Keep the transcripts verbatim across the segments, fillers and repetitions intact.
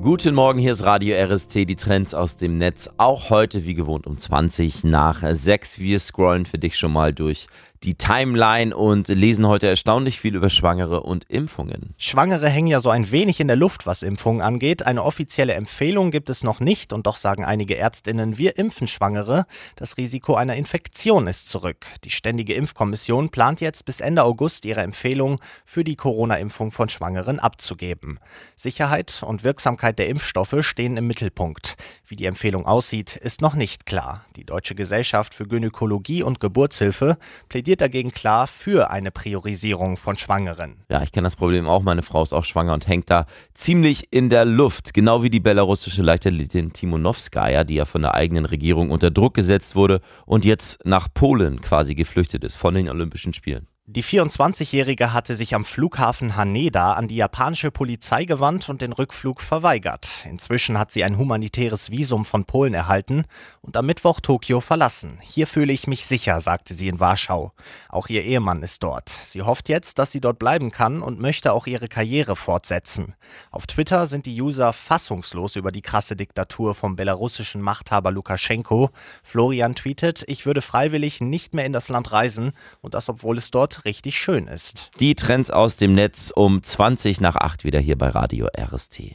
Guten Morgen, hier ist Radio R S T, die Trends aus dem Netz. Auch heute wie gewohnt um zwanzig nach sechs. Wir scrollen für dich schon mal durch die Timeline und lesen heute erstaunlich viel über Schwangere und Impfungen. Schwangere hängen ja so ein wenig in der Luft, was Impfungen angeht. Eine offizielle Empfehlung gibt es noch nicht und doch sagen einige ÄrztInnen, wir impfen Schwangere. Das Risiko einer Infektion ist zurück. Die Ständige Impfkommission plant jetzt bis Ende August ihre Empfehlung für die Corona-Impfung von Schwangeren abzugeben. Sicherheit und Wirksamkeit der Impfstoffe stehen im Mittelpunkt. Wie die Empfehlung aussieht, ist noch nicht klar. Die Deutsche Gesellschaft für Gynäkologie und Geburtshilfe plädiert dagegen klar für eine Priorisierung von Schwangeren. Ja, ich kenne das Problem auch. Meine Frau ist auch schwanger und hängt da ziemlich in der Luft. Genau wie die belarussische Leichtathletin Timonowskaja, die ja von der eigenen Regierung unter Druck gesetzt wurde und jetzt nach Polen quasi geflüchtet ist von den Olympischen Spielen. Die vierundzwanzigjährige hatte sich am Flughafen Haneda an die japanische Polizei gewandt und den Rückflug verweigert. Inzwischen hat sie ein humanitäres Visum von Polen erhalten und am Mittwoch Tokio verlassen. Hier fühle ich mich sicher, sagte sie in Warschau. Auch ihr Ehemann ist dort. Sie hofft jetzt, dass sie dort bleiben kann und möchte auch ihre Karriere fortsetzen. Auf Twitter sind die User fassungslos über die krasse Diktatur vom belarussischen Machthaber Lukaschenko. Florian tweetet, ich würde freiwillig nicht mehr in das Land reisen und das, obwohl es dort richtig schön ist. Die Trends aus dem Netz um zwanzig nach acht wieder hier bei Radio R S T.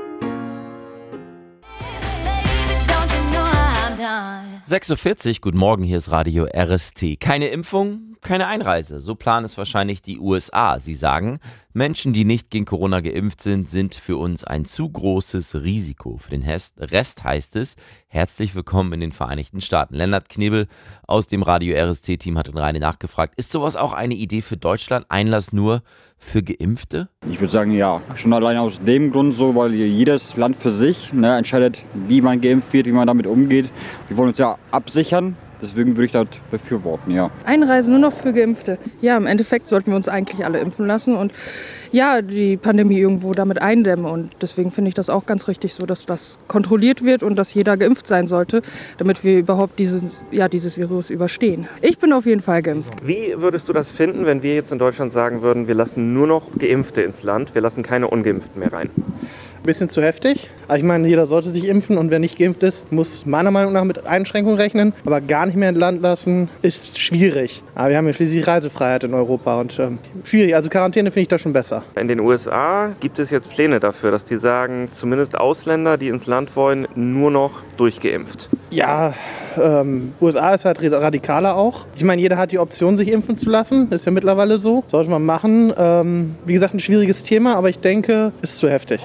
sechs Uhr vierzig, guten Morgen, hier ist Radio R S T. Keine Impfung, keine Einreise. So planen es wahrscheinlich die U S A. Sie sagen, Menschen, die nicht gegen Corona geimpft sind, sind für uns ein zu großes Risiko. Für den Rest heißt es, herzlich willkommen in den Vereinigten Staaten. Lennart Knebel aus dem Radio R S T-Team hat in Rheine nachgefragt, ist sowas auch eine Idee für Deutschland? Einlass nur für Geimpfte? Ich würde sagen, ja. Schon allein aus dem Grund so, weil jedes Land für sich ne, entscheidet, wie man geimpft wird, wie man damit umgeht. Wir wollen uns ja absichern. Deswegen würde ich das befürworten, ja. Einreisen nur noch für Geimpfte. Ja, im Endeffekt sollten wir uns eigentlich alle impfen lassen und ja, die Pandemie irgendwo damit eindämmen. Und deswegen finde ich das auch ganz richtig so, dass das kontrolliert wird und dass jeder geimpft sein sollte, damit wir überhaupt diesen, ja, dieses Virus überstehen. Ich bin auf jeden Fall geimpft. Wie würdest du das finden, wenn wir jetzt in Deutschland sagen würden, wir lassen nur noch Geimpfte ins Land, wir lassen keine Ungeimpften mehr rein? Ein bisschen zu heftig. Aber ich meine, jeder sollte sich impfen und wer nicht geimpft ist, muss meiner Meinung nach mit Einschränkungen rechnen. Aber gar nicht mehr ins Land lassen, ist schwierig. Aber wir haben ja schließlich Reisefreiheit in Europa und ähm, schwierig. Also Quarantäne finde ich da schon besser. In den U S A gibt es jetzt Pläne dafür, dass die sagen, zumindest Ausländer, die ins Land wollen, nur noch durchgeimpft. Ja, ähm, U S A ist halt radikaler auch. Ich meine, jeder hat die Option, sich impfen zu lassen. Das ist ja mittlerweile so. Sollte man machen. Ähm, wie gesagt, ein schwieriges Thema, aber ich denke, ist zu heftig.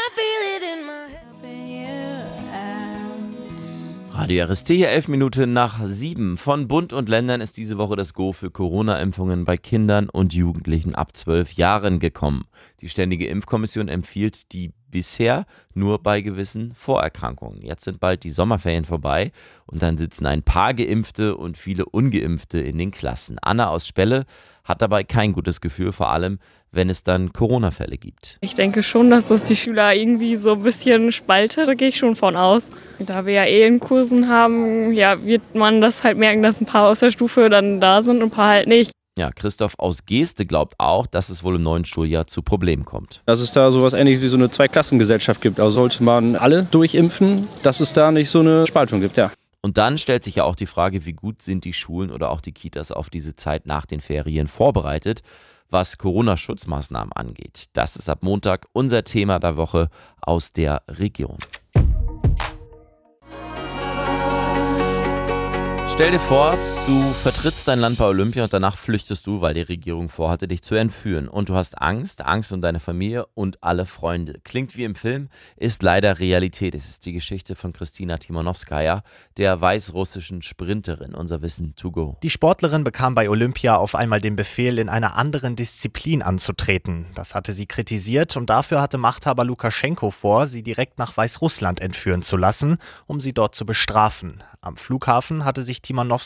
Radio R S T hier elf Minuten nach sieben. Von Bund und Ländern ist diese Woche das Go für Corona-Impfungen bei Kindern und Jugendlichen ab zwölf Jahren gekommen. Die Ständige Impfkommission empfiehlt die bisher nur bei gewissen Vorerkrankungen. Jetzt sind bald die Sommerferien vorbei und dann sitzen ein paar Geimpfte und viele Ungeimpfte in den Klassen. Anna aus Spelle hat dabei kein gutes Gefühl, vor allem wenn es dann Corona-Fälle gibt. Ich denke schon, dass das die Schüler irgendwie so ein bisschen spaltet, da gehe ich schon von aus. Da wir ja eh in Kursen haben, ja, wird man das halt merken, dass ein paar aus der Stufe dann da sind und ein paar halt nicht. Ja, Christoph aus Geeste glaubt auch, dass es wohl im neuen Schuljahr zu Problemen kommt. Dass es da sowas ähnliches wie so eine Zweiklassengesellschaft gibt. Also sollte man alle durchimpfen, dass es da nicht so eine Spaltung gibt, ja. Und dann stellt sich ja auch die Frage, wie gut sind die Schulen oder auch die Kitas auf diese Zeit nach den Ferien vorbereitet, was Corona-Schutzmaßnahmen angeht. Das ist ab Montag unser Thema der Woche aus der Region. Stell dir vor, du vertrittst dein Land bei Olympia und danach flüchtest du, weil die Regierung vorhatte, dich zu entführen. Und du hast Angst, Angst um deine Familie und alle Freunde. Klingt wie im Film, ist leider Realität. Es ist die Geschichte von Kristina Timonowskaja, der weißrussischen Sprinterin. Unser Wissen to go. Die Sportlerin bekam bei Olympia auf einmal den Befehl, in einer anderen Disziplin anzutreten. Das hatte sie kritisiert und dafür hatte Machthaber Lukaschenko vor, sie direkt nach Weißrussland entführen zu lassen, um sie dort zu bestrafen. Am Flughafen hatte sich Timonowskaja dann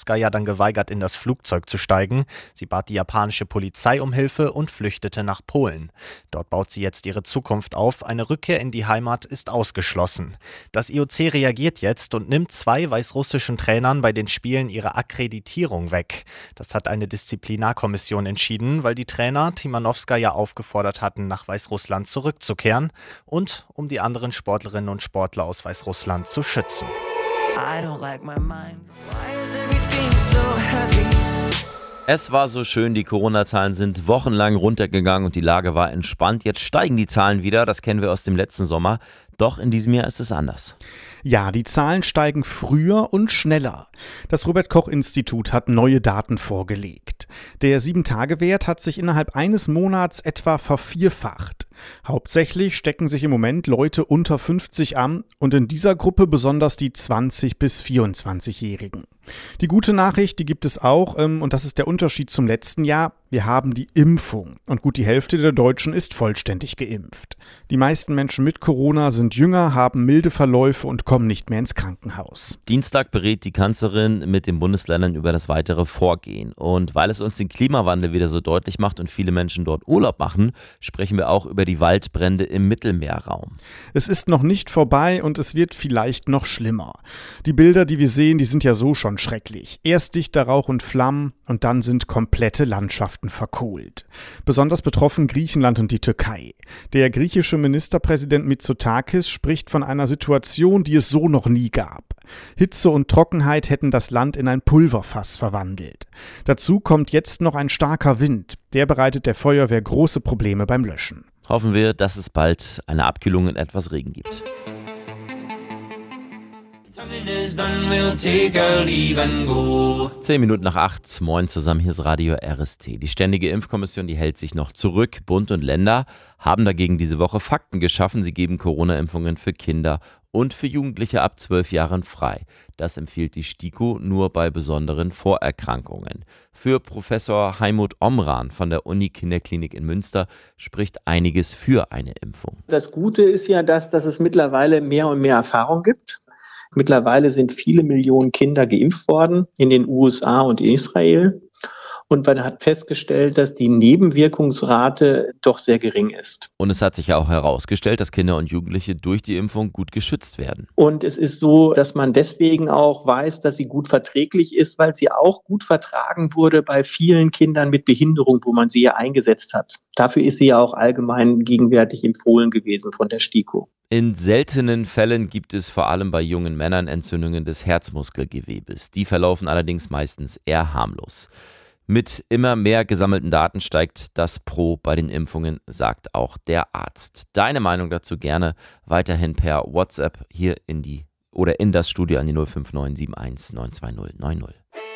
geweigert, in das Flugzeug zu steigen. Sie bat die japanische Polizei um Hilfe und flüchtete nach Polen. Dort baut sie jetzt ihre Zukunft auf. Eine Rückkehr in die Heimat ist ausgeschlossen. Das I O C reagiert jetzt und nimmt zwei weißrussischen Trainern bei den Spielen ihre Akkreditierung weg. Das hat eine Disziplinarkommission entschieden, weil die Trainer Timanowskaja aufgefordert hatten, nach Weißrussland zurückzukehren und um die anderen Sportlerinnen und Sportler aus Weißrussland zu schützen. I don't like my mind. Why is everything so heavy? Es war so schön, die Corona-Zahlen sind wochenlang runtergegangen und die Lage war entspannt. Jetzt steigen die Zahlen wieder, das kennen wir aus dem letzten Sommer. Doch in diesem Jahr ist es anders. Ja, die Zahlen steigen früher und schneller. Das Robert-Koch-Institut hat neue Daten vorgelegt. Der sieben-Tage-Wert hat sich innerhalb eines Monats etwa vervierfacht. Hauptsächlich stecken sich im Moment Leute unter fünfzig an und in dieser Gruppe besonders die zwanzig- bis vierundzwanzigjährigen. Die gute Nachricht, die gibt es auch, und das ist der Unterschied zum letzten Jahr. Wir haben die Impfung und gut die Hälfte der Deutschen ist vollständig geimpft. Die meisten Menschen mit Corona sind jünger, haben milde Verläufe und kommen nicht mehr ins Krankenhaus. Dienstag berät die Kanzlerin mit den Bundesländern über das weitere Vorgehen. Und weil es uns den Klimawandel wieder so deutlich macht und viele Menschen dort Urlaub machen, sprechen wir auch über die Waldbrände im Mittelmeerraum. Es ist noch nicht vorbei und es wird vielleicht noch schlimmer. Die Bilder, die wir sehen, die sind ja so schon schrecklich. Erst dichter Rauch und Flammen und dann sind komplette Landschaften verkohlt. Besonders betroffen Griechenland und die Türkei. Der griechische Ministerpräsident Mitsotakis spricht von einer Situation, die es so noch nie gab. Hitze und Trockenheit hätten das Land in ein Pulverfass verwandelt. Dazu kommt jetzt noch ein starker Wind. Der bereitet der Feuerwehr große Probleme beim Löschen. Hoffen wir, dass es bald eine Abkühlung und etwas Regen gibt. Zehn Minuten nach acht, moin zusammen, hier ist Radio R S T. Die Ständige Impfkommission, die hält sich noch zurück. Bund und Länder haben dagegen diese Woche Fakten geschaffen. Sie geben Corona-Impfungen für Kinder und für Jugendliche ab zwölf Jahren frei. Das empfiehlt die STIKO nur bei besonderen Vorerkrankungen. Für Professor Heimut Omran von der Uni-Kinderklinik in Münster spricht einiges für eine Impfung. Das Gute ist ja, dass, dass es mittlerweile mehr und mehr Erfahrung gibt. Mittlerweile sind viele Millionen Kinder geimpft worden in den U S A und Israel. Und man hat festgestellt, dass die Nebenwirkungsrate doch sehr gering ist. Und es hat sich ja auch herausgestellt, dass Kinder und Jugendliche durch die Impfung gut geschützt werden. Und es ist so, dass man deswegen auch weiß, dass sie gut verträglich ist, weil sie auch gut vertragen wurde bei vielen Kindern mit Behinderung, wo man sie ja eingesetzt hat. Dafür ist sie ja auch allgemein gegenwärtig empfohlen gewesen von der STIKO. In seltenen Fällen gibt es vor allem bei jungen Männern Entzündungen des Herzmuskelgewebes. Die verlaufen allerdings meistens eher harmlos. Mit immer mehr gesammelten Daten steigt das Pro bei den Impfungen, sagt auch der Arzt. Deine Meinung dazu gerne weiterhin per WhatsApp hier in die oder in das Studio an die null fünf neun sieben eins neun zwei null neun null.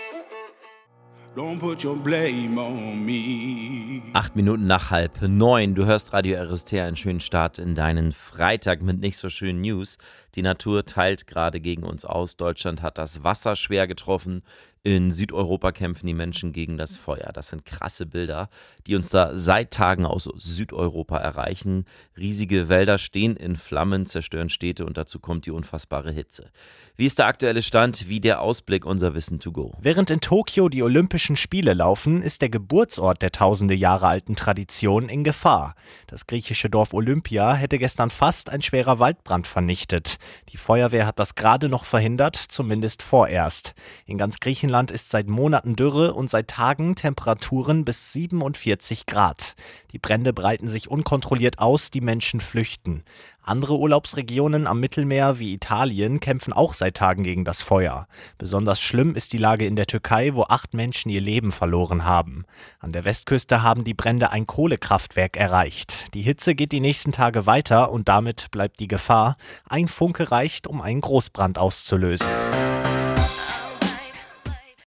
Don't put your blame on me. Acht Minuten nach halb neun. Du hörst Radio R S T, einen schönen Start in deinen Freitag mit nicht so schönen News. Die Natur teilt gerade gegen uns aus. Deutschland hat das Wasser schwer getroffen. In Südeuropa kämpfen die Menschen gegen das Feuer. Das sind krasse Bilder, die uns da seit Tagen aus Südeuropa erreichen. Riesige Wälder stehen in Flammen, zerstören Städte und dazu kommt die unfassbare Hitze. Wie ist der aktuelle Stand? Wie der Ausblick, unser Wissen to go. Während in Tokio die Olympischen Spiele laufen, ist der Geburtsort der tausende Jahre alten Tradition in Gefahr. Das griechische Dorf Olympia hätte gestern fast ein schwerer Waldbrand vernichtet. Die Feuerwehr hat das gerade noch verhindert, zumindest vorerst. In ganz Griechenland ist seit Monaten Dürre und seit Tagen Temperaturen bis siebenundvierzig Grad. Die Brände breiten sich unkontrolliert aus, die Menschen flüchten. Andere Urlaubsregionen am Mittelmeer wie Italien kämpfen auch seit Tagen gegen das Feuer. Besonders schlimm ist die Lage in der Türkei, wo acht Menschen ihr Leben verloren haben. An der Westküste haben die Brände ein Kohlekraftwerk erreicht. Die Hitze geht die nächsten Tage weiter und damit bleibt die Gefahr. Ein Funke reicht, um einen Großbrand auszulösen.